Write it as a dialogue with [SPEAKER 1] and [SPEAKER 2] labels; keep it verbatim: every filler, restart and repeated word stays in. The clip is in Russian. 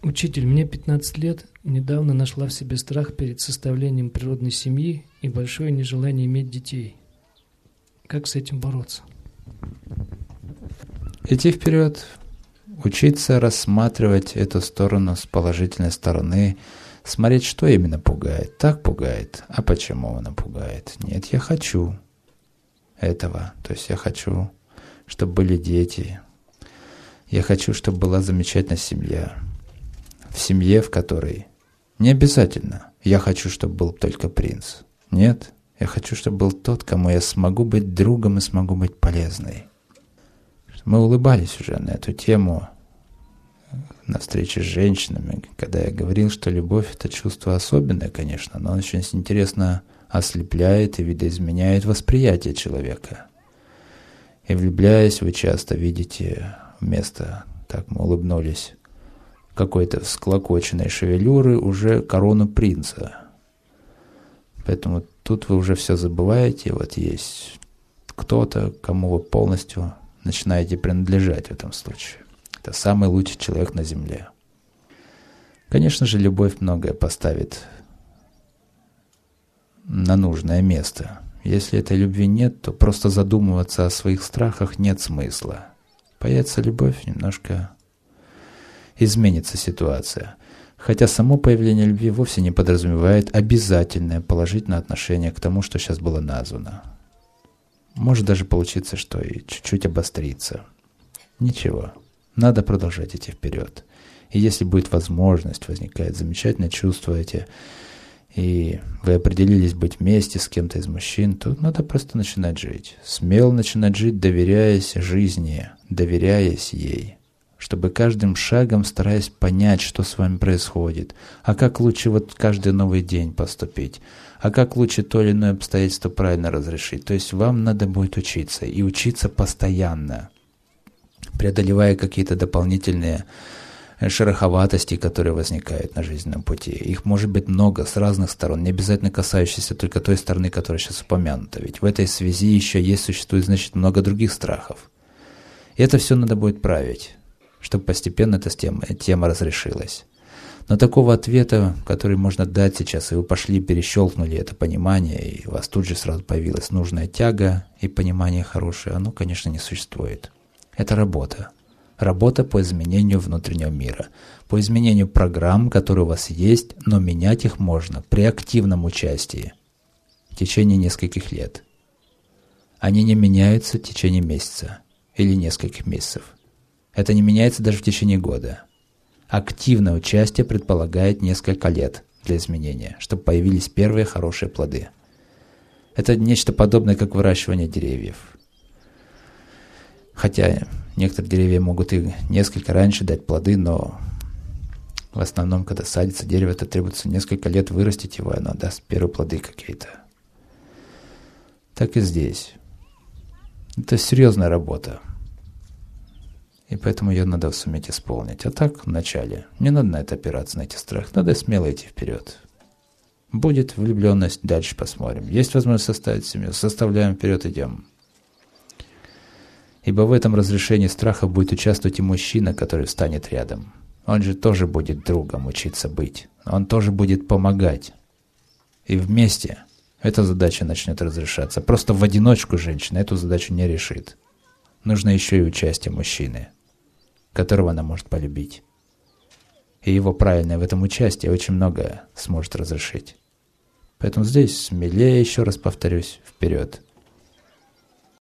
[SPEAKER 1] Учитель, мне пятнадцать лет, недавно нашла в себе страх перед составлением природной семьи и большое нежелание иметь детей. Как с этим бороться?
[SPEAKER 2] Идти вперед, учиться рассматривать эту сторону с положительной стороны, смотреть, что именно пугает. Так пугает, а почему она пугает? Нет, я хочу этого, то есть я хочу, чтобы были дети, я хочу, чтобы была замечательная семья. В семье, в которой не обязательно я хочу, чтобы был только принц. Нет, я хочу, чтобы был тот, кому я смогу быть другом и смогу быть полезной. Мы улыбались уже на эту тему на встрече с женщинами, когда я говорил, что любовь – это чувство особенное, конечно, но оно очень интересно ослепляет и видоизменяет восприятие человека. И влюбляясь, вы часто видите вместо, так мы улыбнулись, какой-то всклокоченной шевелюры уже корону принца. Поэтому тут вы уже все забываете, вот есть кто-то, кому вы полностью начинаете принадлежать в этом случае. Это самый лучший человек на земле. Конечно же, любовь многое поставит на нужное место. Если этой любви нет, то просто задумываться о своих страхах нет смысла. Появится любовь, немножко изменится ситуация. Хотя само появление любви вовсе не подразумевает обязательное положительное отношение к тому, что сейчас было названо. Может даже получиться, что и чуть-чуть обострится. Ничего, надо продолжать идти вперед. И если будет возможность, возникает замечательное чувство эти, и вы определились быть вместе с кем-то из мужчин, то надо просто начинать жить. Смело начинать жить, доверяясь жизни, доверяясь ей. Чтобы каждым шагом стараясь понять, что с вами происходит, а как лучше вот каждый новый день поступить, а как лучше то или иное обстоятельство правильно разрешить. То есть вам надо будет учиться, и учиться постоянно, преодолевая какие-то дополнительные шероховатости, которые возникают на жизненном пути. Их может быть много с разных сторон, не обязательно касающихся только той стороны, которая сейчас упомянута. Ведь в этой связи еще есть, существует, значит, много других страхов. И это все надо будет править, чтобы постепенно эта тема, тема разрешилась. Но такого ответа, который можно дать сейчас, и вы пошли, перещелкнули это понимание, и у вас тут же сразу появилась нужная тяга и понимание хорошее, оно, конечно, не существует. Это работа. Работа по изменению внутреннего мира, по изменению программ, которые у вас есть, но менять их можно при активном участии в течение нескольких лет. Они не меняются в течение месяца или нескольких месяцев. Это не меняется даже в течение года. Активное участие предполагает несколько лет для изменения, чтобы появились первые хорошие плоды. Это нечто подобное, как выращивание деревьев. Хотя некоторые деревья могут и несколько раньше дать плоды, но в основном, когда садится дерево, это требуется несколько лет вырастить его, и оно даст первые плоды какие-то. Так и здесь. Это серьезная работа. И поэтому ее надо суметь исполнить. А так, вначале, не надо на это опираться, на эти страхи. Надо смело идти вперед. Будет влюбленность, дальше посмотрим. Есть возможность составить семью, составляем, вперед идем. Ибо в этом разрешении страха будет участвовать и мужчина, который встанет рядом. Он же тоже будет другом учиться быть. Он тоже будет помогать. И вместе эта задача начнет разрешаться. Просто в одиночку женщина эту задачу не решит. Нужно еще и участие мужчины, которого она может полюбить. И его правильное в этом участие очень многое сможет разрешить. Поэтому здесь смелее, еще раз повторюсь, вперед.